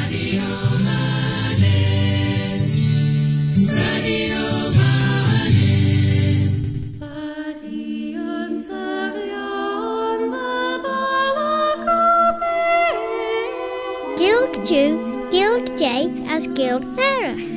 Gilg J as Gilg Nerach.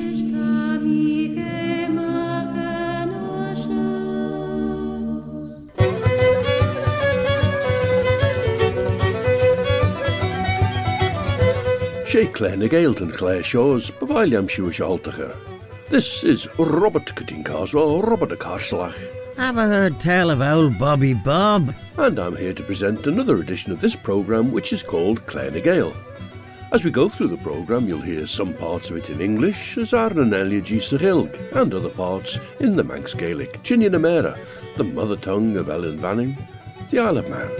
Sé Claire Gaelt and Claire Shaws, Baviliam Shiwish Altacher. This is Robert Cutting-Carswell, Robert a Carslach. Have I heard tell of old Bobby Bob? And I'm here to present another edition of this programme, which is called Claire Gael. As we go through the programme, you'll hear some parts of it in English, as Arnan Eliagi Sahilg, and other parts in the Manx Gaelic, Chinian Amera, the mother tongue of Ellen Vanning, the Isle of Man.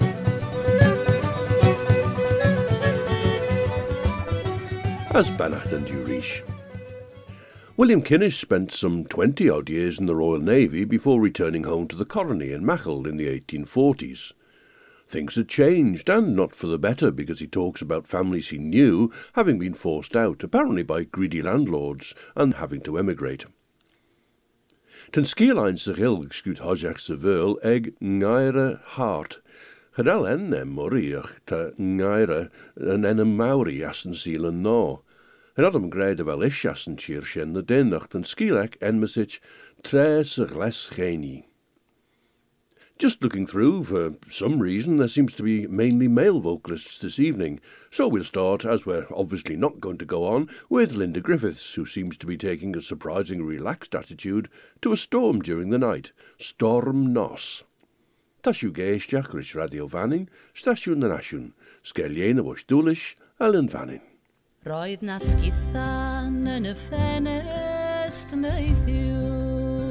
As Bannacht and Urish. William Kinnish spent some 20-odd years in the Royal Navy before returning home to the colony in Machel in the 1840s. Things had changed, and not for the better, because he talks about families he knew having been forced out, apparently by greedy landlords, and having to emigrate. Ten skielain Sahil scoot hojach Seville eg ngaire hart. Chadal ennem moriach ta ngaire an ennem mauri asen seelen no. En adam greide wel ish asen chiershen the denacht en skielek enmesich tres les geni. Just looking through, for some reason, there seems to be mainly male vocalists this evening, so we'll start, as we're obviously not going to go on, with Linda Griffiths, who seems to be taking a surprisingly relaxed attitude to a storm during the night. Storm Nos. Tashu geishtach rish radio vanning, stasiwn na nasiwn, sgeliena was dúlish, Ellen Vanning. Roedd na sgithan yn y ffenest neithiwr,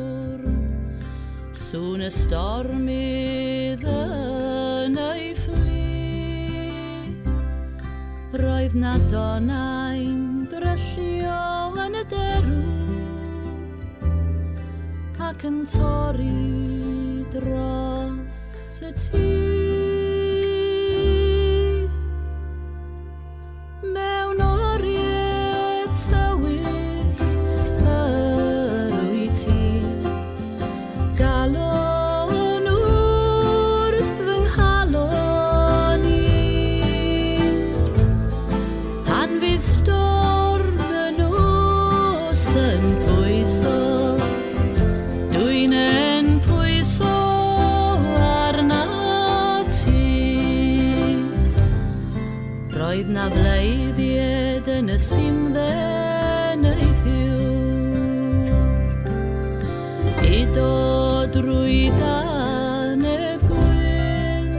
sŵn y stormydd yn ei ffli. Roedd na donau'n dryllio yn y derw, ac yn torri dros y tŷ. Mewn oriau tywyll yr wyt ti, galon wrth fy nghalon i. Pan fydd storm y nos yn pwyso, dwi'n yn pwyso arna ti. Roedd na bleiddiad yn y simdde neithiwr, i dod drwy dannedd gwyn.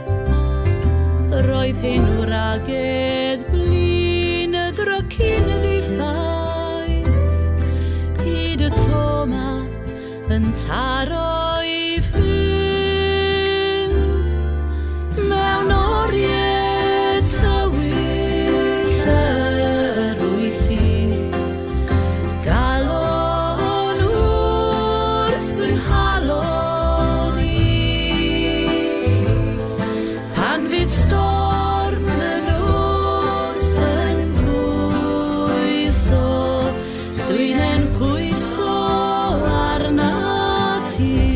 Roedd hyn wragedd blin y ddrocyn ddiffaith, hyd y toma yn taro i ffyn. Mewn oriau tywyll yr wyt ti, galon wrth fy nghalon i. Pan fydd storm y nos yn pwyso, dwi'n yn pwyso arna ti.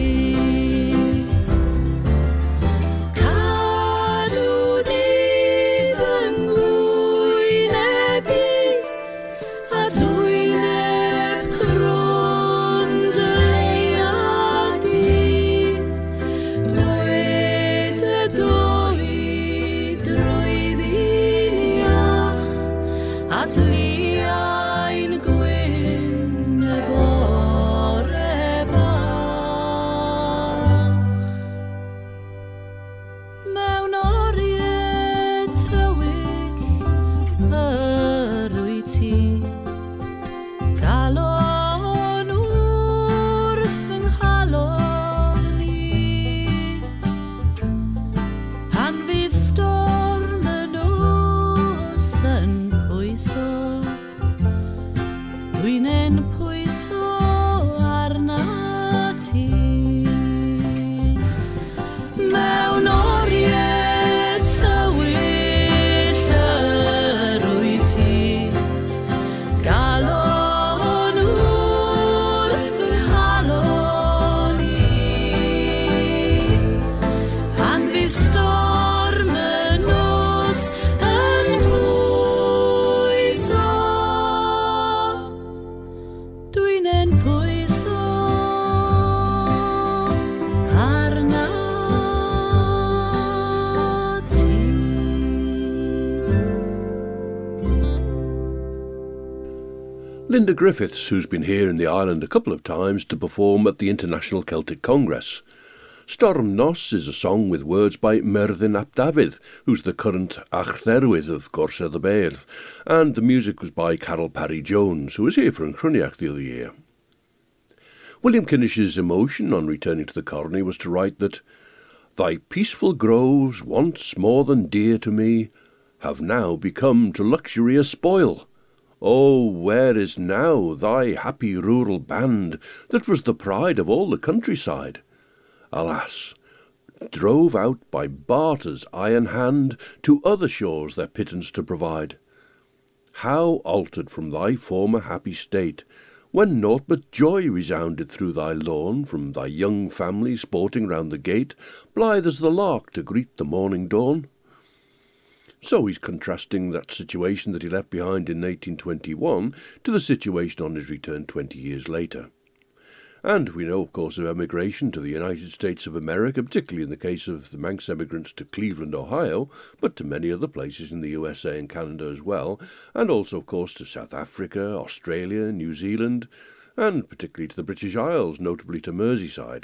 Linda Griffiths, who's been here in the island a couple of times to perform at the International Celtic Congress. Storm Nos is a song with words by Merddin ap Dafydd, who's the current Achtherwydd of Gorsedd y Beirdd, and the music was by Carol Parry Jones, who was here for Chroniac the other year. William Kinnish's emotion on returning to the colony was to write that "Thy peaceful groves, once more than dear to me, have now become to luxury a spoil. Oh, where is now thy happy rural band that was the pride of all the countryside? Alas, drove out by barter's iron hand to other shores their pittance to provide. How altered from thy former happy state, when naught but joy resounded through thy lawn from thy young family sporting round the gate, blithe as the lark to greet the morning dawn." So he's contrasting that situation that he left behind in 1821 to the situation on his return 20 years later. And we know, of course, of emigration to the United States of America, particularly in the case of the Manx emigrants to Cleveland, Ohio, but to many other places in the USA and Canada as well, and also, of course, to South Africa, Australia, New Zealand, and particularly to the British Isles, notably to Merseyside.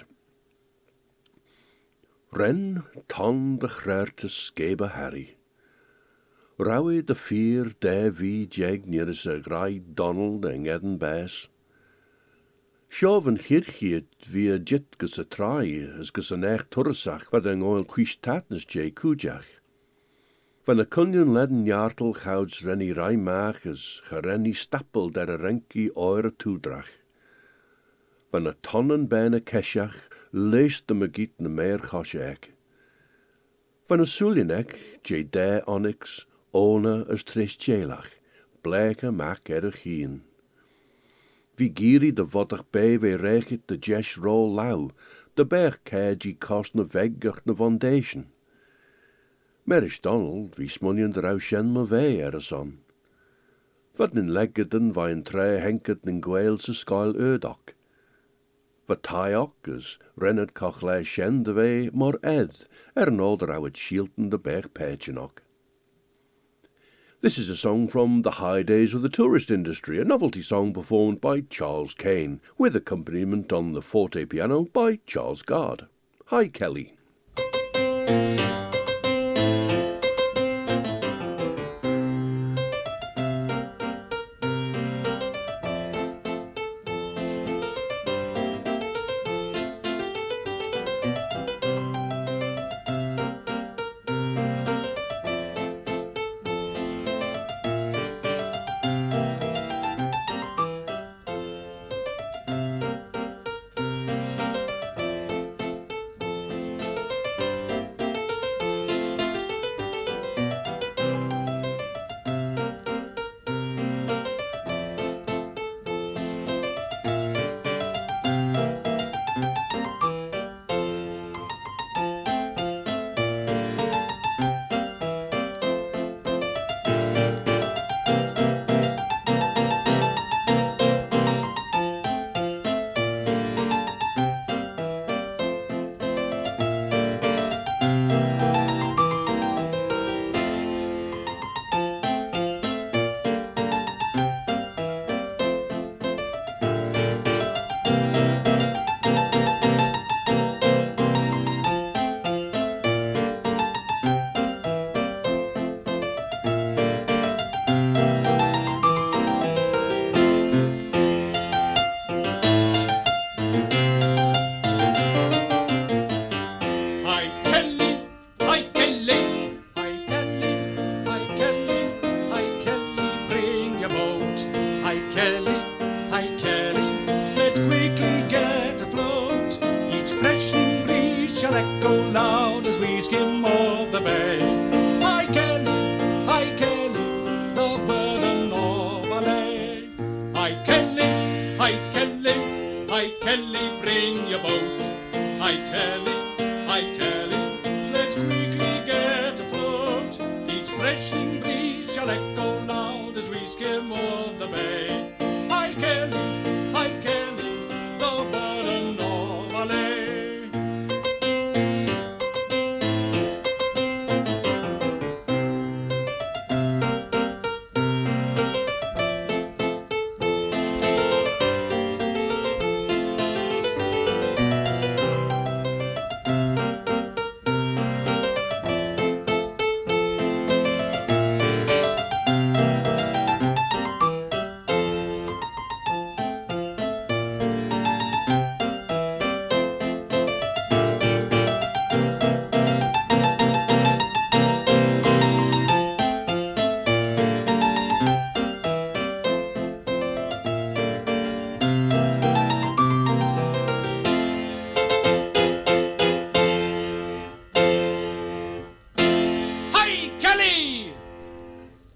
Ren ton de chreirte skeba Harry. Rawi de fyr de vi jeg nyrus a grai Donald eng Eden Bess. Seo van chirchiet vi a jit gus a trai, as gus an eich tursach wat eng oil quish tatnes jay kujach. Van a cunion leden jartel chouds renny rai maach as gerenny stappel der a renki oire toedrach. Van a tonnen ben a keshach leest de magiet na meer chosjek. Van a sulienek jay de onyx, ona as tres chelach, bleke maak a chien. Vi giri de vodach bij we reichet de jesh rol lau, de berg kaji kost na veggach na foundation. Merish Donald, vi smunnion de rau shen ma vei a son. Wat nin leggeden va een tre henket nin gweelse scoil ödok. Wat taiok as rennet kochle shen de vei mor ed, no de rau het shielten de berg peichenok. This is a song from The High Days of the Tourist Industry, a novelty song performed by Charles Kane, with accompaniment on the forte piano by Charles Gard. Hi, Kelly.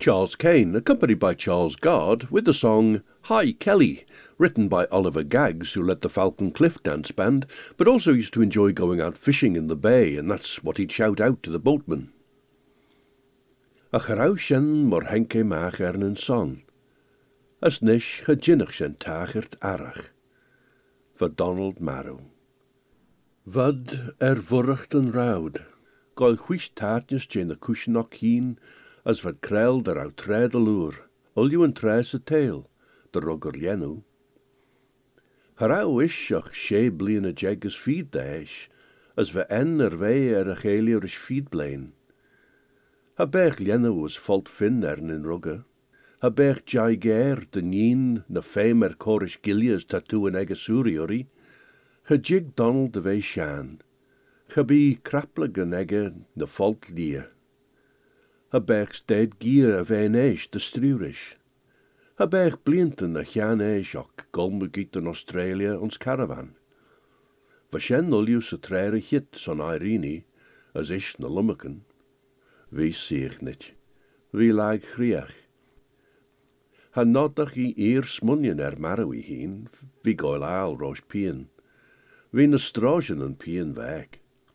Charles Kane, accompanied by Charles Gard, with the song Hi Kelly, written by Oliver Gaggs, who led the Falcon Cliff dance band, but also used to enjoy going out fishing in the bay, and that's what he'd shout out to the boatmen. A charaw shen mor henke maach yn son, as nish ha jinnach shen tachert arach, for Donald Marrow. Vad vorracht yn rawd, goel chwish taatjes jen the cushion heen, as vad kreld er out tred allure, ulju en tres a tail, the rugger yennu. Harau ish och she blien a jeg as feed dash, as va en vei a chelier is feed blain. Ha bech yennu was fault fin in rugger. Ha bech jai ger de nien na fame corish gilias tattoo en egasuri uri. Ha jig Donald de vei shan. Ha be kraplig en egge na fault lia. Ha bech stead gier a vein eish de strurish. Ha bech blienten a chan eish och golmbegiet in Australia ons caravan. Va shen ulius a trere hit son Irene, as ish na lummaken. Wie seeg nit. Wie lag chriach. Ha nodach I eer smunien Marrow I heen, wie goil aal roos pien. Wie na strogen en pien weg.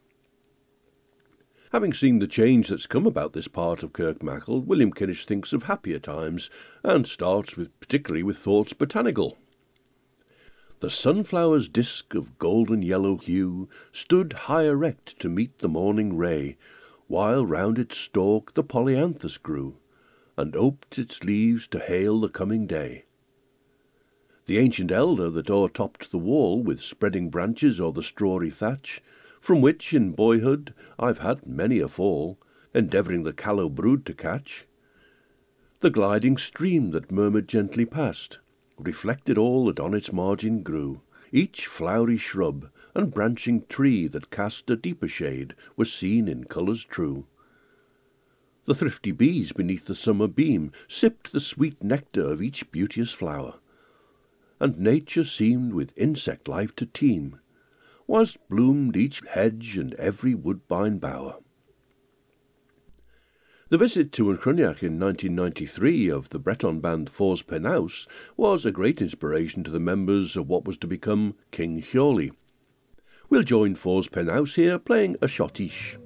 Having seen the change that's come about this part of Kirkmackel, William Kinnish thinks of happier times, and starts particularly with thoughts botanical. The sunflower's disk of golden yellow hue stood high erect to meet the morning ray, while round its stalk the polyanthus grew, and oped its leaves to hail the coming day. The ancient elder that o'ertopped the wall with spreading branches or the strawy thatch, from which in boyhood I've had many a fall, endeavouring the callow brood to catch. The gliding stream that murmured gently past, reflected all that on its margin grew. Each flowery shrub and branching tree that cast a deeper shade was seen in colours true. The thrifty bees beneath the summer beam sipped the sweet nectar of each beauteous flower, and nature seemed with insect life to teem, whilst bloomed each hedge and every woodbine bower. The visit to Incruniach in 1993 of the Breton band Fors Penaus was a great inspiration to the members of what was to become King Hurley. We'll join Fors Penaus here playing a schottische.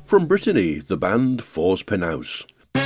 From Brittany, the band Fors Penaus.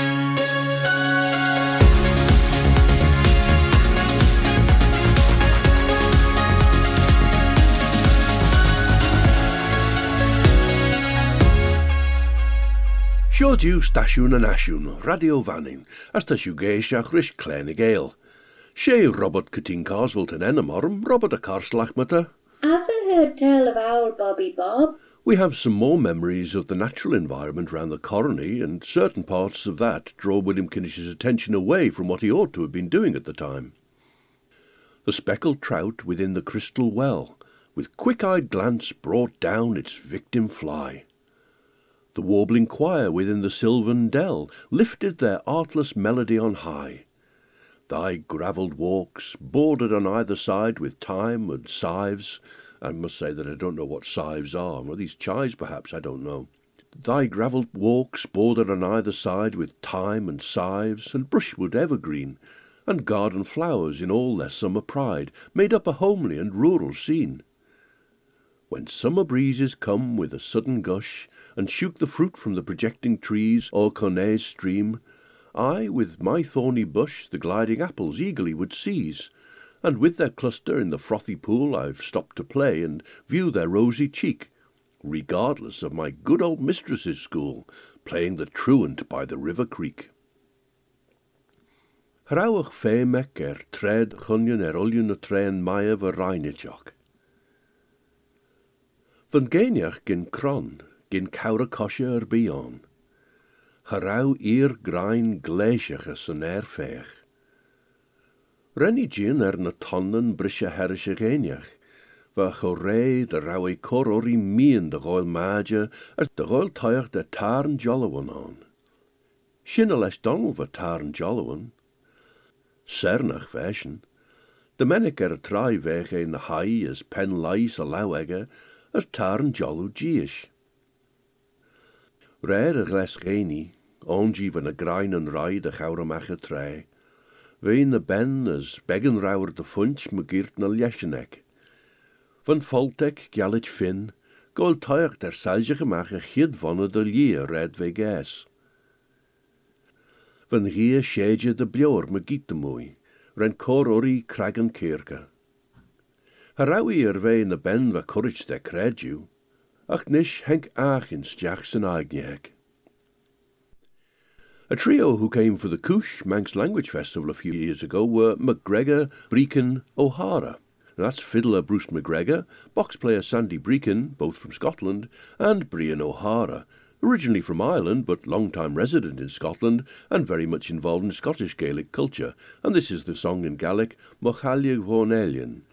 Siod yw stasiwn yn asiwn, radio fannin, a stasiw geisiach rish Clenig Ale. She Robert Cutting Carswell yn enamorm, Robert a Carslach mata. Have you heard tell of old Bobby Bob? We have some more memories of the natural environment round the colony, and certain parts of that draw William Kinnish's attention away from what he ought to have been doing at the time. The speckled trout within the crystal well, with quick-eyed glance brought down its victim fly. The warbling choir within the sylvan dell lifted their artless melody on high. Thy gravelled walks, bordered on either side with thyme and scythes, I must say that I don't know what scythes are, or these chives perhaps, I don't know. Thy gravelled walks, bordered on either side with thyme and scythes, and brushwood evergreen, and garden flowers in all their summer pride, made up a homely and rural scene. When summer breezes come with a sudden gush, and shook the fruit from the projecting trees o'er Connay's stream, I, with my thorny bush, the gliding apples eagerly would seize, and with their cluster in the frothy pool I've stopped to play and view their rosy cheek, regardless of my good old mistress's school, playing the truant by the river creek. Hrawch fémec tred chunion ulion na trein maia va reinitjoch. Van géineach gin cron, gin cawra cosio beyond. Haraw grain gleisiachas yn fech. Renni gin na tonnen brisha herische géineach, va choré de rawe corori mien de goil maja as de goil toiach de tarn jollowan on. Shinna les Donald va tarn jollowan. Cernach fashion. De mennic trai vech in the high as pen lice allowegge as tarn jollo giish. Rare a gles géni, ongi van a grain and ride a chauramach tre. Wein a ben as beggen rauwer de funch me giert na lesjenek. Van Foltek gallich fin, gol tuig der salje gemach a chid vonne de lier red we gas. Van gie shege de bjor me giet de mooi, ren cor ori kragen kirke. Harawi wein a ben va courage de credu, ach nish henk achins Jackson Agniak. A trio who came for the Coosh Manx Language Festival a few years ago were McGregor, Brecon, O'Hara. That's fiddler Bruce McGregor, box player Sandy Brecon, both from Scotland, and Brian O'Hara, originally from Ireland but long-time resident in Scotland and very much involved in Scottish Gaelic culture. And this is the song in Gaelic, Mochalia Gwornelian.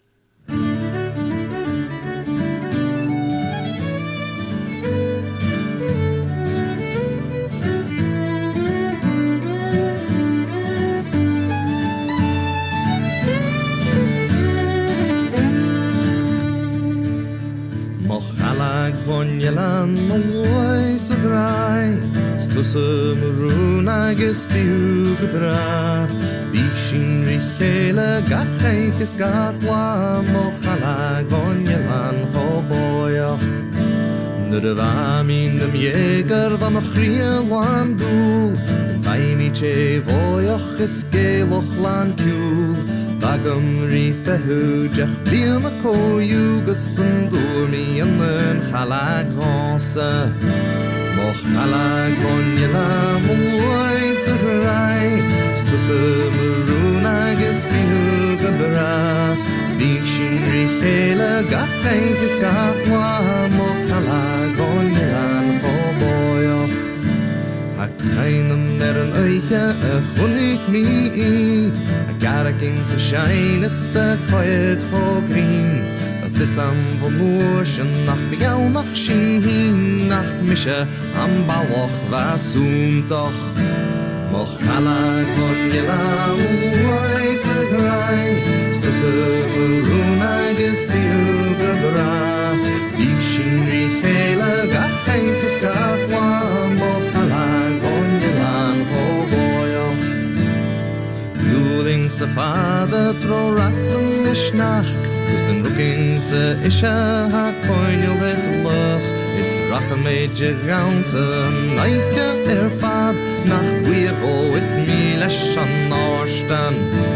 Vonjelan mois of rai, stusse maroon agus biuge bra. Bishin richele gacheiches gachwa, mochalag vonjelan choboyach. Nudavamin dem jäger van a chriel wan doel, vaimi che voyach es geloch lan kul. Vagum rife hujach biel na kojugus en door mi en een chalag gonse. Mo chalag vonjela mois a rai, stusse maroon agus bihuga bra. Bishin richele gacheiges gachwa, mo chalag vonjela choboyach. Hak keinem mer een eiche chunig mi. Garrikings a shine is a quiet ho green. A fissam von moorschen nach biau nach shin nach mische am bauach was doch. Moch alla konjela mois a grai. Stusse maroon agus biuga bra. Bishin richele gacheinkes gachwa. Moch alla konjela ho boyoch. Duling sa father tro rassen ish nach. Gusen looking sa isha ha coinil des luch. Is Racha méide gaansa naiche fad nach buíoch ó is mí leis an áirstan.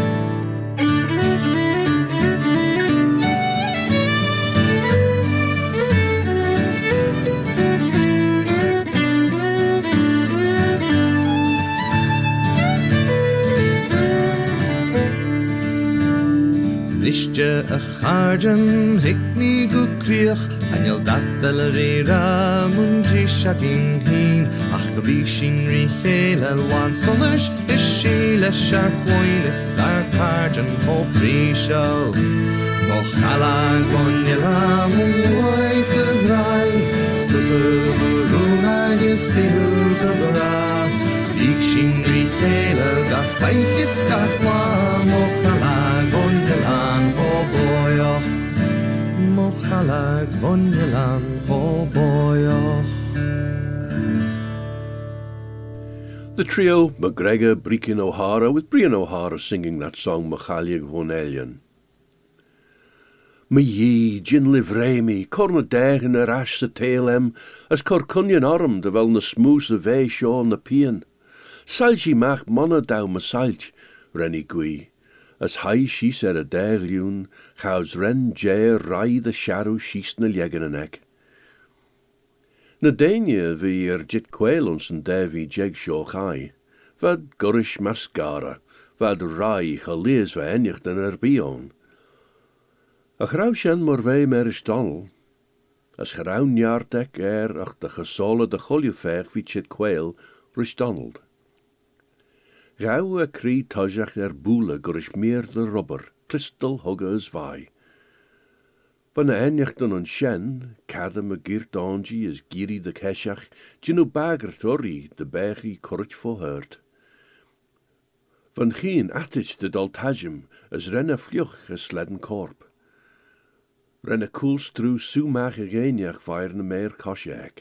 Nisje a charjan hik mi go kriach Anjal datel rera munji shadin heen Ach go bhí sin rí chéile wan solis is síle se quoilis ar charjan ó prísel Mo chala gonjela mungwais a grai Stus a rúna is bihu go bra Bhí sin rí chéile ga feikis gachwa Mo chala gonjela Mochalag vonjelan hoboyoch. The trio, McGregor, Brechin O'Hara, with Brian O'Hara singing that song Mochalig Vonelian. Me ye, gin livremi, corna degen er ash sa tailem, as cor cunyan arm de vel na smoos a vei shaw na pian. Salji mach monna dow ma salj, renny gui. As high she said a derliun, chaus ren jair rai the shadow sheest na legenanek. Na dania vi jit quailons and devi jeg shaw chai, vad gurish mascara, vad rai chalees va enich den bion. A grauwsjen morvei merish Donald, as graun jaartek ach de gesolle de goljefeg vi jit quail rish Donald. Gauw a crí tajach búla gurish meer de rubber, crystal huggers vai. Van ennichten an shen, cadam a girt anji is giri de keshach, ginu bagger torri de bechi courage for hurt. Van geen attich de daltajim, as renne fluch a sledden korp. Renne koelstru sumach a geniach vire na meer koshak.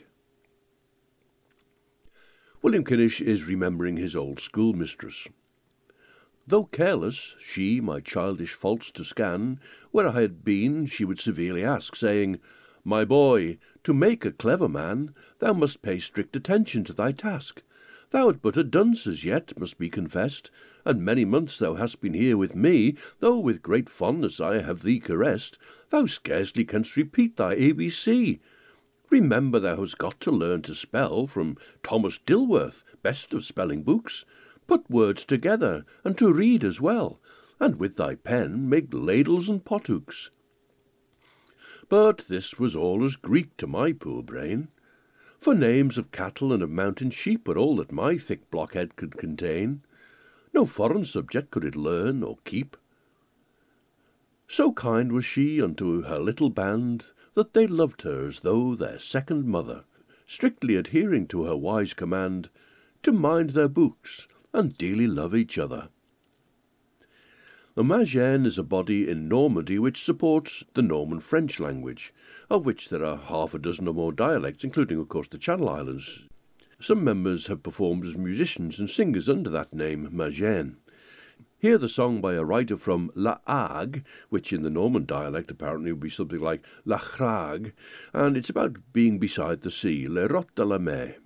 William Kinnish is remembering his old schoolmistress. Though careless, she, my childish faults to scan, where I had been, she would severely ask, saying, My boy, to make a clever man, thou must pay strict attention to thy task. Thou art but a dunce as yet, must be confessed, and many months thou hast been here with me, though with great fondness I have thee caressed, thou scarcely canst repeat thy ABC. Remember thou hast got to learn to spell from Thomas Dilworth, best of spelling books, put words together, and to read as well, and with thy pen make ladles and pothooks. But this was all as Greek to my poor brain, for names of cattle and of mountain sheep were all that my thick blockhead could contain. No foreign subject could it learn or keep. So kind was she unto her little band, that they loved her as though their second mother, strictly adhering to her wise command, to mind their books, and dearly love each other. The Magen is a body in Normandy which supports the Norman French language, of which there are half a dozen or more dialects, including, of course, the Channel Islands. Some members have performed as musicians and singers under that name, Magen. Hear the song by a writer from La Hague, which in the Norman dialect apparently would be something like La Chrag, and it's about being beside the sea, Le Rot de la Mer.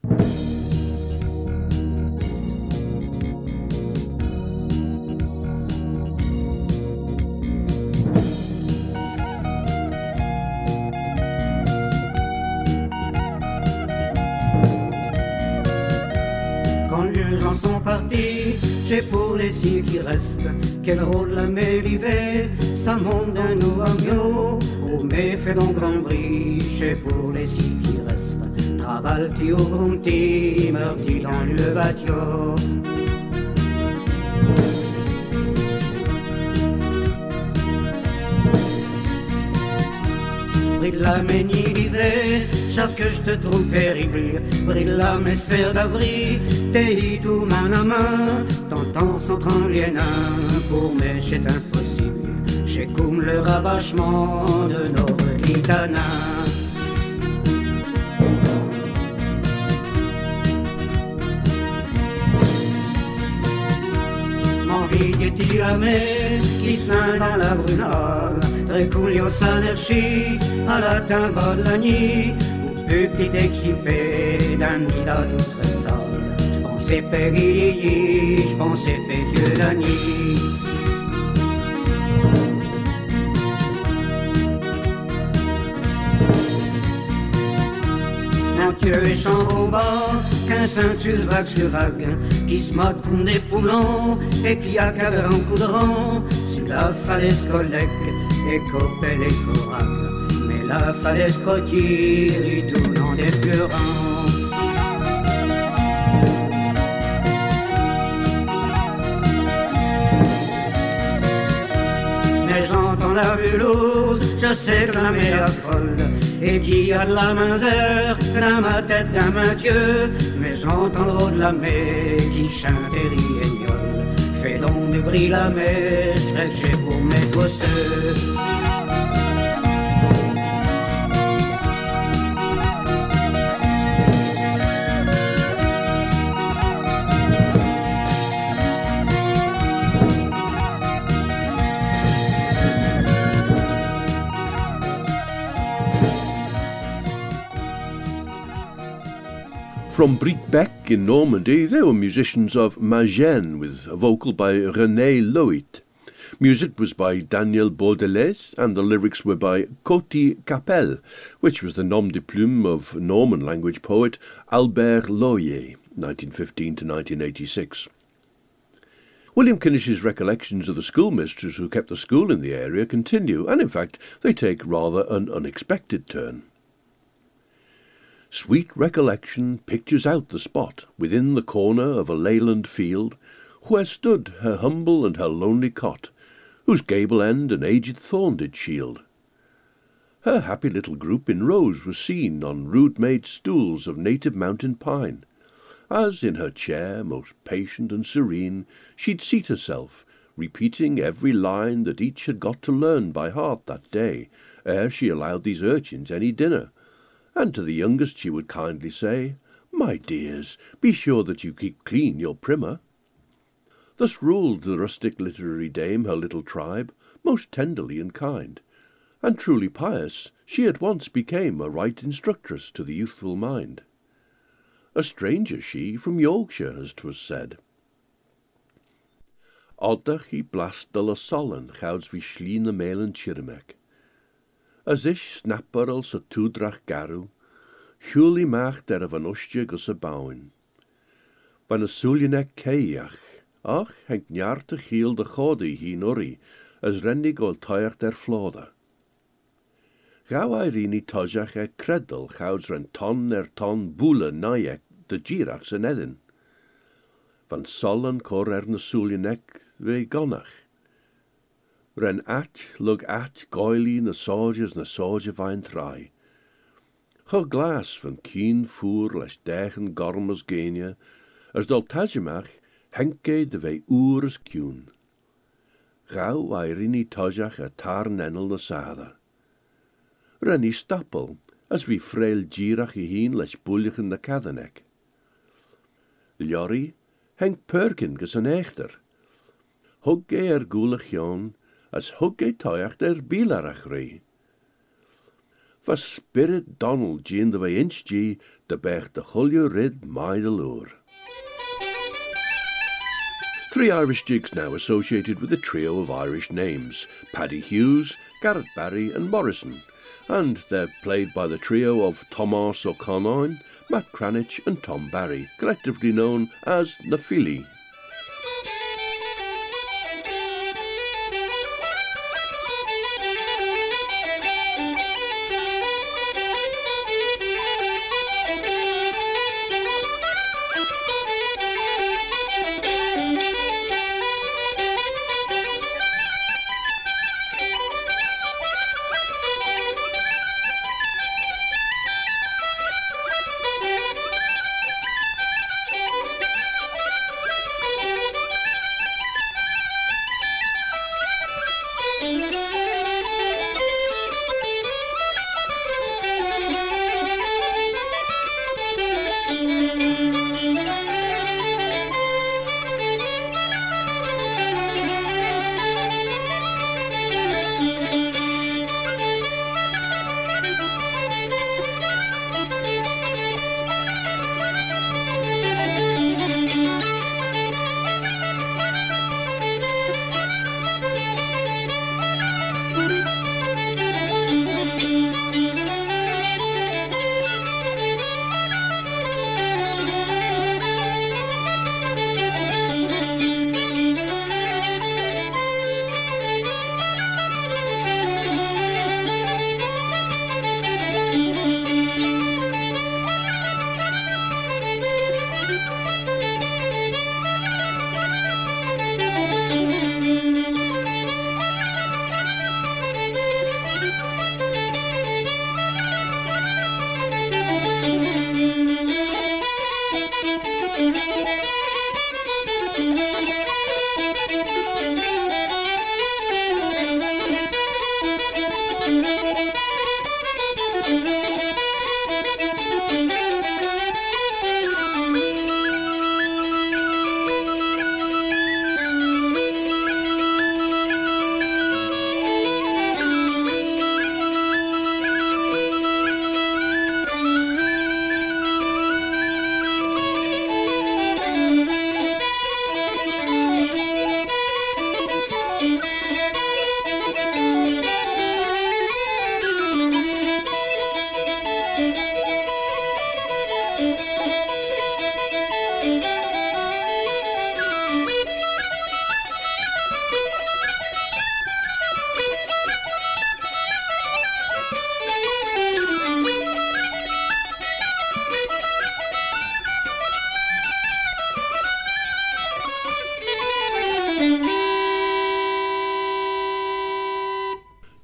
Quand les gens sont partis, j'ai pour les yeux qui restent, quel rôle la mer l'hiver, ça monte d'un nouveau agneau, au méfait d'un grand bris, j'ai pour les yeux qui restent, travalti au grunti, meurti dans le batio. Brille la ménie d'hiver, chaque que je te trouve terrible, brille la messère d'avril, t'es tout main à main, t'entends sans trembler pour mais c'est impossible, j'ai comme le rabâchement de nos gitanas. Envie de la mer qui se naît dans la brunale, Reculio s'anerchit à la timbre de la nuit, ou petit équipé d'un nid à toute sol. Je pensais Peggy, je pensais Pédieu Dany. Dieu et chant au bas, qu'un ceintus vague sur vague, qui se moque comme des poulons, et qui a qu'à grand coup de rang, sur la falaise collègue, et copelle et coracle, mais la falaise croquille, et tout dans des pleurants. Mais j'entends la bulose, je sais que la mer folle, et qui a de la misère dans ma tête d'un Mathieu. Mais j'entends l'eau de la mer qui chante et rit et gueule. Fais donc du bruit la mer, je pour mettre au ceux. From Brietbeck in Normandy, they were musicians of Magen, with a vocal by René Loit. Music was by Daniel Baudelais, and the lyrics were by Coty Capel, which was the nom de plume of Norman language poet Albert Loyer, 1915 to 1986. William Kinnish's recollections of the schoolmistress who kept the school in the area continue, and in fact they take rather an unexpected turn. Sweet recollection pictures out the spot within the corner of a leyland field, where stood her humble and her lonely cot, whose gable end an aged thorn did shield. Her happy little group in rows was seen on rude-made stools of native mountain pine, as in her chair, most patient and serene, she'd seat herself, repeating every line that each had got to learn by heart that day, ere she allowed these urchins any dinner. And to the youngest she would kindly say, "My dears, be sure that you keep clean your primer." Thus ruled the rustic literary dame her little tribe, most tenderly and kind, and truly pious, she at once became a right instructress to the youthful mind. A stranger she, from Yorkshire, as 'twas said. Oddach I blast de la sollen, chouds vi schline melen chirmek. As ich snapper als a toedrach garw, hwli maach der van ostje gus a bouwen. Van a suljenek keiach, ach henk njaarte giel de godi hi norri, as rennig ol tuiach der floda. Gau airini tojach credel, chouds ren ton boele naiek de girachs en edin. Van sollen cor na suljenek ve gonach. Ren at lug at goili na soja vain trai. Cho glas van keen voer les degen gormas genia, as dol tajamach henke de ve oeres kjun. Gau airini tojach a tar nennel na sada. Ren I stappel, as vi freil girach I heen les bullichen na kadanek. Ljorri, henk perkin gus an echter. Hugge goelig jon, as hugge toiach der bilarach rei. Was spirit Donald gien de way inch G, de bech de hulju rid my de lure. 3 Irish jigs now associated with a trio of Irish names, Paddy Hughes, Garrett Barry and Morrison, and they're played by the trio of Thomas O'Connor, Matt Cranich and Tom Barry, collectively known as the Philly.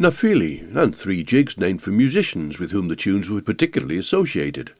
Nafili, and 3 jigs named for musicians with whom the tunes were particularly associated.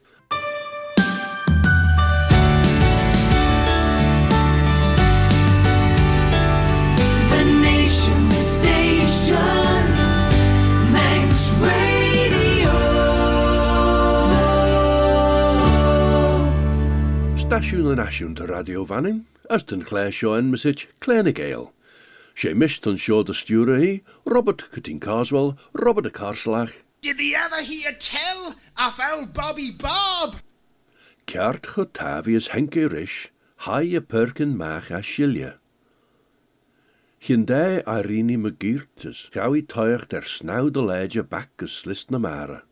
Stasiwn yn asiwn dy radio fannin, as dyn Clare Shaw en mysych Clare Gale. She missed on Shaw the Stewra he, Robert Cutting Carswell, Robert a Carslach. Did the ever hear tell of old Bobby Bob? Ceart chotavi as Henke Rish, high a perkin mach a shilja. Hyndai Irene McGeert as gawi toich der snauw de leidje back as slist na mara.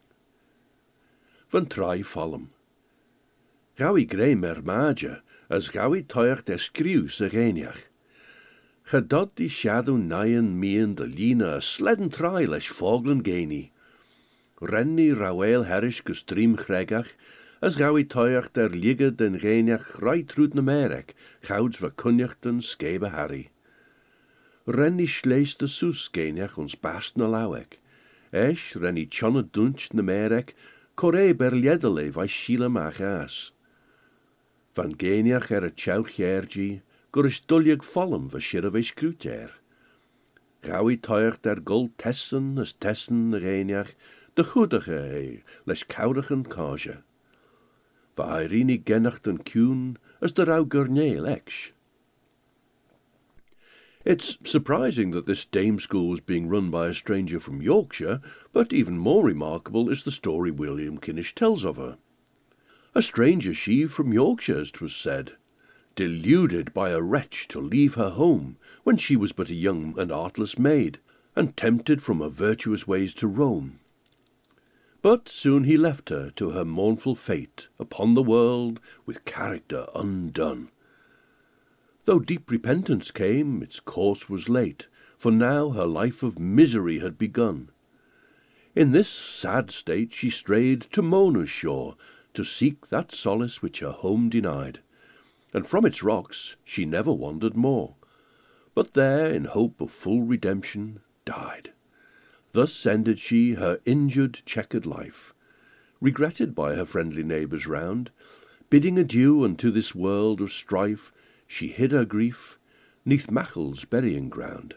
Van trai follum. Gawi grey mer maja, as gawi toich der skriws a geniach. Gedod die shadow nyen meen de lina a sledden trai lesh foglen geni. Renni rawel herish gus dream gregach, as gawi toich der liege den geniach right roet na merek, gouds va kunjachten skebe harry. Renni schleest de soes geniach ons bast na lauwek. Esh renni chonne dunch na merek, corre berliedele vai shila magas. Van geniach a tjauch jergi, gur is dullig follum va shirre vai scrutair. Gawi toich der gold tessen as tessen na geniach, de goedige he, les koudigen kage. Va Irene gennacht en kuun, as de rauw gurneel eksh. It's surprising that this dame school was being run by a stranger from Yorkshire, but even more remarkable is the story William Kinnish tells of her. A stranger she from Yorkshire, as 'twas said, deluded by a wretch to leave her home, when she was but a young and artless maid, and tempted from her virtuous ways to roam. But soon he left her to her mournful fate upon the world with character undone. Though deep repentance came, its course was late, for now her life of misery had begun. In this sad state she strayed to Mona's shore, to seek that solace which her home denied, and from its rocks she never wandered more, but there, in hope of full redemption, died. Thus ended she her injured, checkered life, regretted by her friendly neighbours round. Bidding adieu unto this world of strife, she hid her grief neath Machel's burying ground.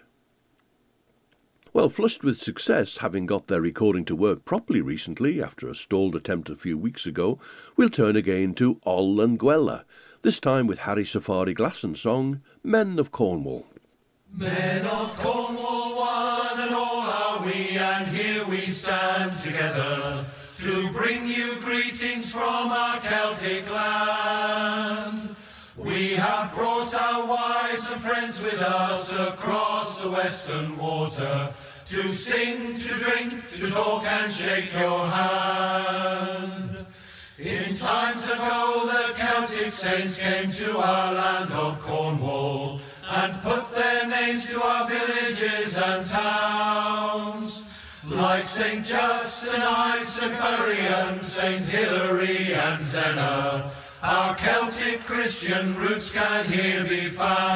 Well, flushed with success, having got their recording to work properly recently, after a stalled attempt a few weeks ago, we'll turn again to Oll and Gwella, this time with Harry Safari Glasson's song, Men of Cornwall. Men of Cornwall, one and all are we, and here we stand together to bring you greetings from our Celtic land. We have brought our wives and friends with us across the western water, to sing, to drink, to talk and shake your hand. In times ago the Celtic saints came to our land of Cornwall, and put their names to our villages and towns, like St. Just and Isabury and St. Hilary and Zena. Our Celtic Christian roots can here be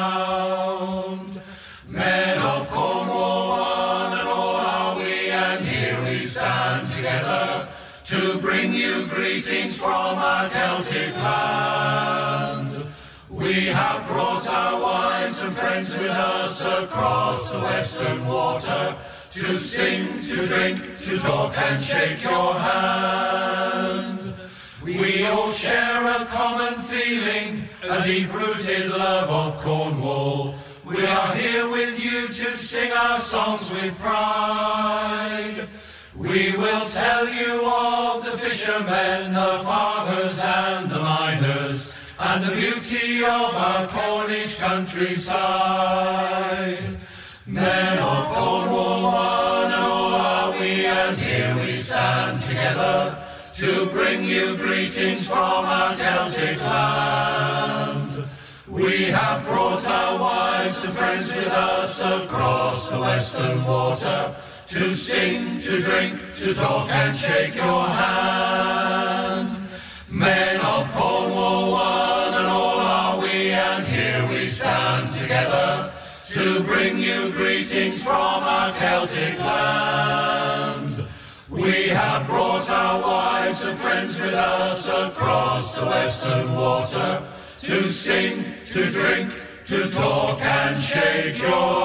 found. Men of Cornwall, one and all are we, and here we stand together to bring you greetings from our Celtic land. We have brought our wives and friends with us across the western water, to sing, to drink, to talk and shake your hand. We all share a common feeling, a deep-rooted love of Cornwall. We are here with you to sing our songs with pride. We will tell you of the fishermen, the farmers and the miners, and the beauty of our Cornish countryside. Men of Cornwall, one and all are we, and here we stand together to bring you greetings from our Celtic land. We have brought our wives and friends with us across the western water, to sing, to drink, to talk and shake your hand. Men of Cornwall, one and all are we, and here we stand together to bring you greetings from our Celtic land. We have brought our wives and friends with us across the western water to sing, to drink, to talk and shake your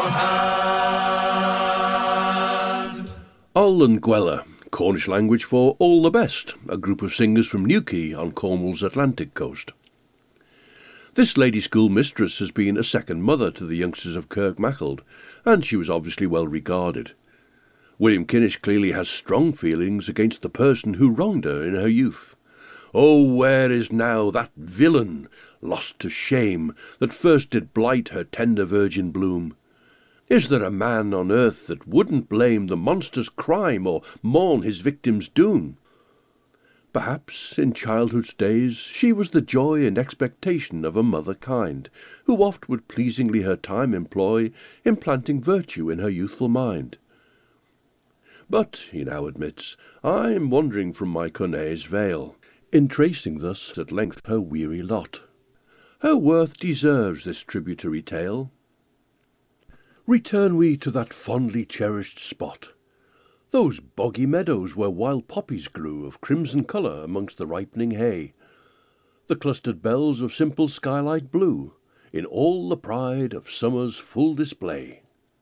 hand. All and Gwella, Cornish language for all the best, a group of singers from Newquay on Cornwall's Atlantic coast. This lady school mistress has been a second mother to the youngsters of Kirkmachold, and she was obviously well regarded. William Kinnish clearly has strong feelings against the person who wronged her in her youth. Oh, where is now that villain, lost to shame, that first did blight her tender virgin bloom? Is there a man on earth that wouldn't blame the monster's crime or mourn his victim's doom? Perhaps in childhood's days she was the joy and expectation of a mother kind, who oft would pleasingly her time employ in planting virtue in her youthful mind. But, he now admits, I am wandering from my Cornet's vale, in tracing thus at length her weary lot. Her worth deserves this tributary tale. Return we to that fondly cherished spot, those boggy meadows where wild poppies grew of crimson colour amongst the ripening hay, the clustered bells of simple skylight blue, in all the pride of summer's full display.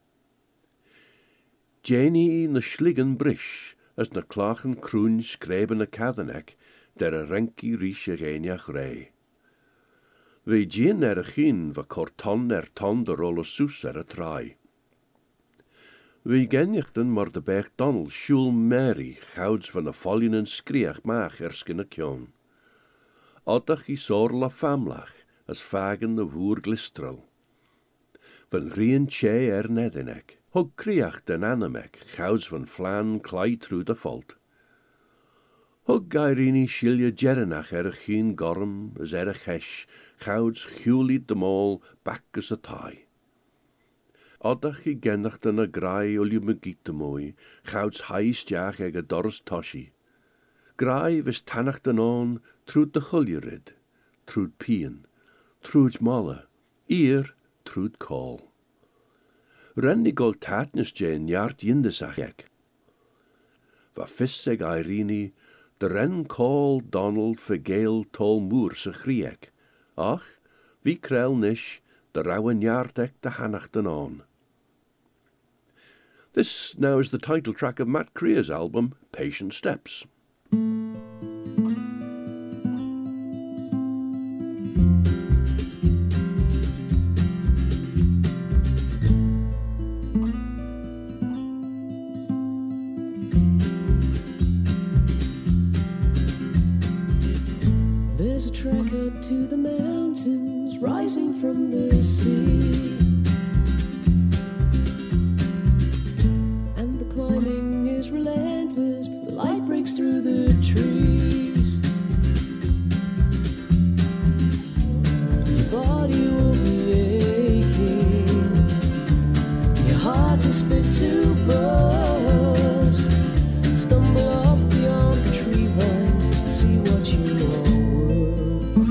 Jenny na schligen brish, as na clachen croon schreven a cathanek, der a renki rische geniach rei. Ve gin a chin va corton ton de rollosus a trai. Ve genichten mar de bech Donald Shul Mary, gouds van de folien en skriach maag erskin a kjon. Oddach I sor la famlach, as fagen de woer glistrel. Van rien che nedinek, hog kriach den animek, gouds van flan klei through de fault. Hug gairini shilje jerinach chin gorm, as chesh, gouds giulid de mol, back as a tie. Oddach I gennachten a grai olju megite mooi, gouds heistjach a doris toshi. Grai vis tannachten on, trud de chuljerid, trud pien, trud molle, eer, trud call. Renni gol tatnis jen jart jindesach ek. Va fisseg Irene, de ren call Donald vergeel tol moer se chriek. Ach, wie krel nish, de rauwen jart ek de hannachten on. This now is the title track of Matt Creer's album, Patient Steps. There's a track up to the mountains rising from the sea. Climbing is relentless, but the light breaks through the trees. Your body will be aching, your heart is fit to burst. Stumble up beyond the tree line and see what you are worth.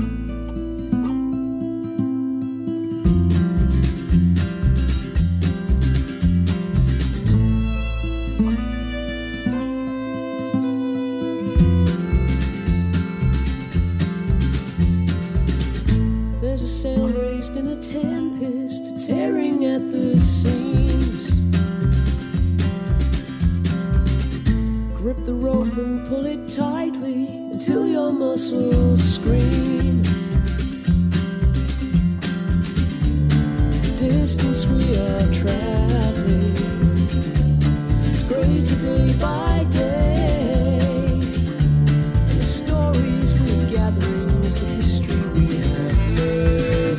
There's a sail raised in a tempest, tearing at the seams. Grip the rope and pull it tightly until your muscles scream. The distance we are traveling is greater day by day. The stories we're gathering is the history we have made.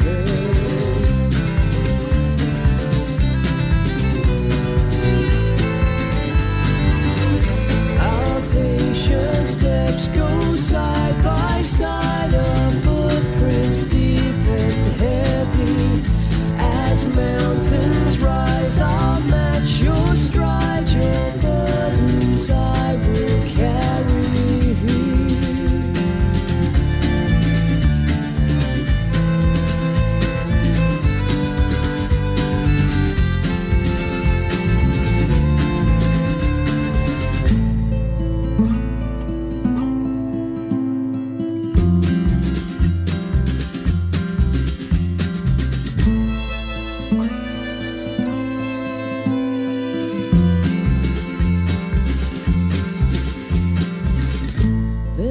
Our patient steps go side by side, our footprints deep and heavy. As mountains rise, I'll match your stride, your burdens I will carry.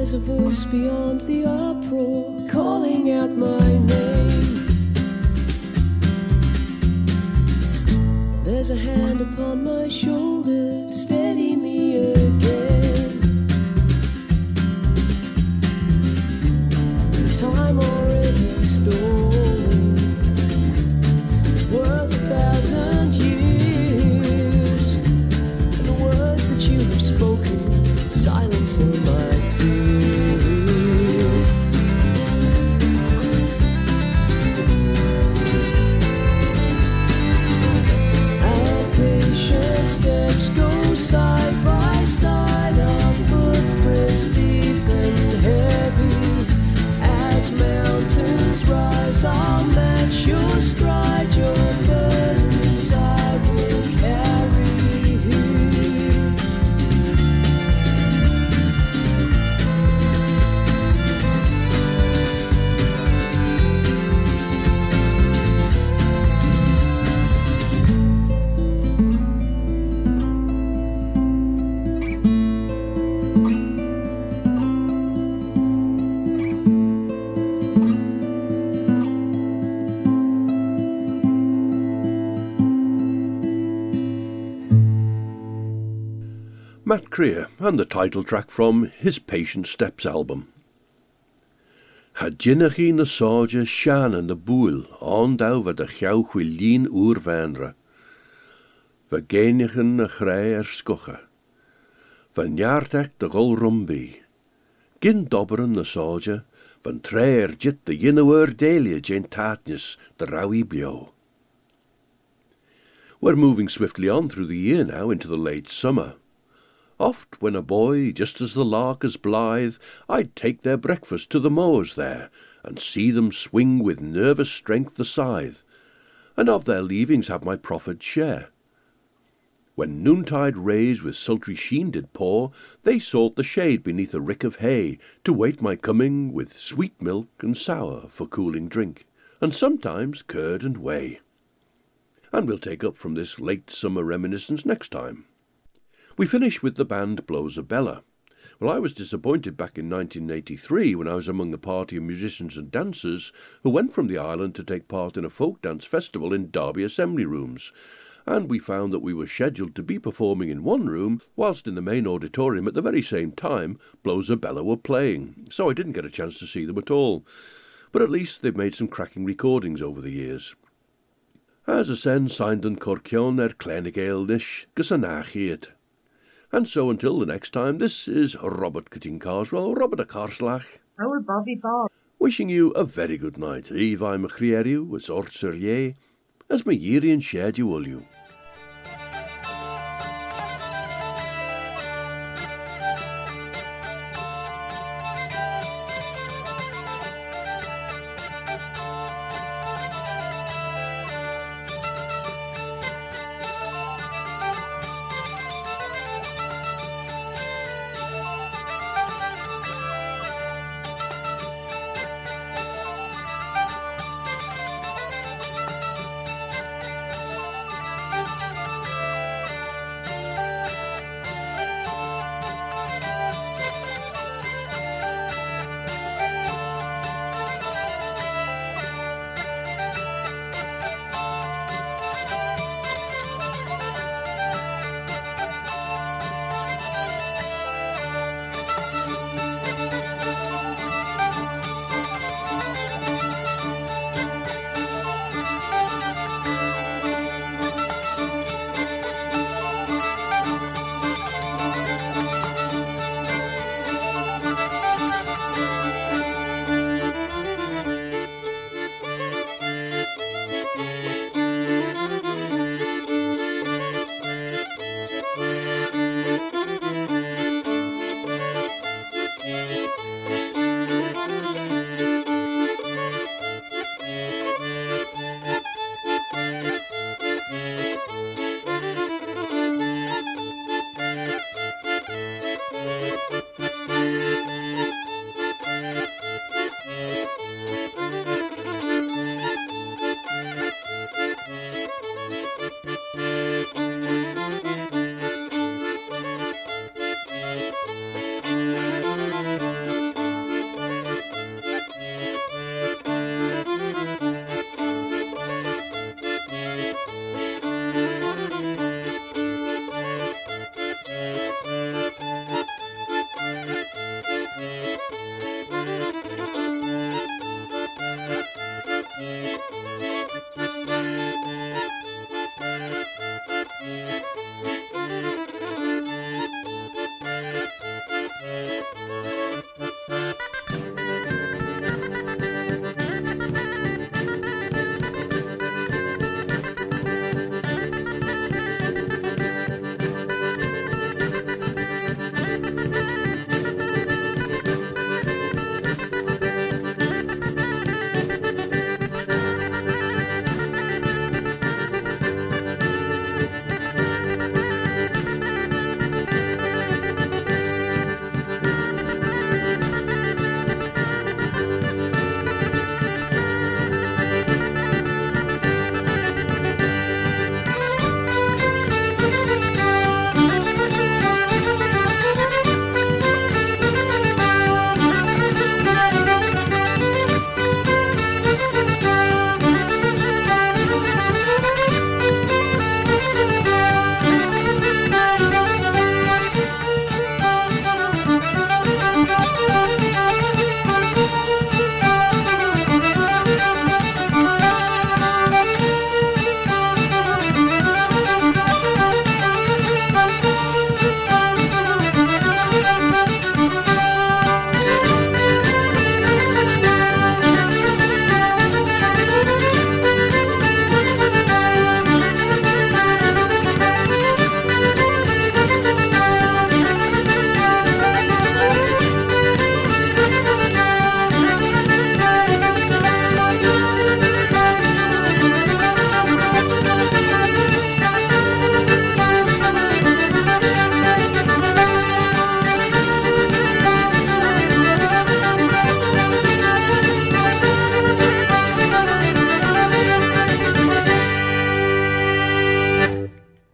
There's a voice beyond the uproar, calling out my name. There's a hand upon my shoulder to steady me again. The time already stolen is worth 1,000 years, and the words that you have spoken silence in my steps go side by side, our footprints deep and heavy. As mountains rise, I'll match your stride, your burdens I will carry. Matt Creer and the title track from his Patient Steps album. Ha jinnach na sóide sean an na búil an dawa de chau chwilín oervenre. Va géinigen na chrei scocha. Va njaartech de gol rumbi. Gin dobberen na sóide, van treir jit de jinnewer delia jane tatnis de rawi bio. We're moving swiftly on through the year now into the late summer. Oft when a boy, just as the lark is blithe, I'd take their breakfast to the mowers there, and see them swing with nervous strength the scythe, and of their leavings have my proffered share. When noontide rays with sultry sheen did pour, they sought the shade beneath a rick of hay, to wait my coming with sweet milk and sour for cooling drink, and sometimes curd and whey. And we'll take up from this late summer reminiscence next time. We finish with the band Blows a Bella. Well, I was disappointed back in 1983 when I was among a party of musicians and dancers who went from the island to take part in a folk dance festival in Derby Assembly Rooms, and we found that we were scheduled to be performing in one room, whilst in the main auditorium at the very same time Blows a Bella were playing, so I didn't get a chance to see them at all. But at least they've made some cracking recordings over the years. As a sen signed an corcion Clenigale nish gusanach. And so until the next time, this is Robert Cutting Carswell, Robert a Carslach. Our Bobby Bob. Wishing you a very good night. Eve I'm a chrieriw, as ortser ye, as my yiri and shared you will you.